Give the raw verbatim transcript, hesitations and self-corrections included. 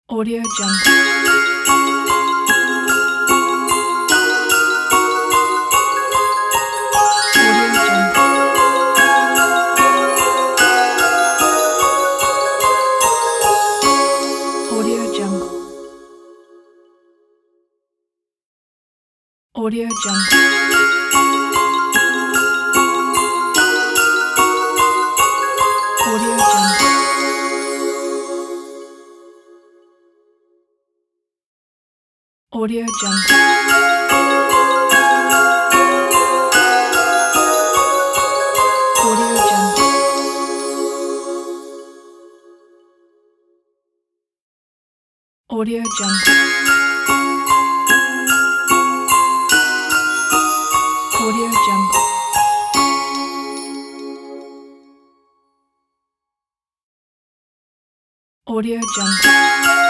Audio Jungle. Audio Jungle. Audio Jungle. Audio Jungle. Audio Jungle. Audio Jungle. Audio Jungle. Audio Jungle. Audio Jungle.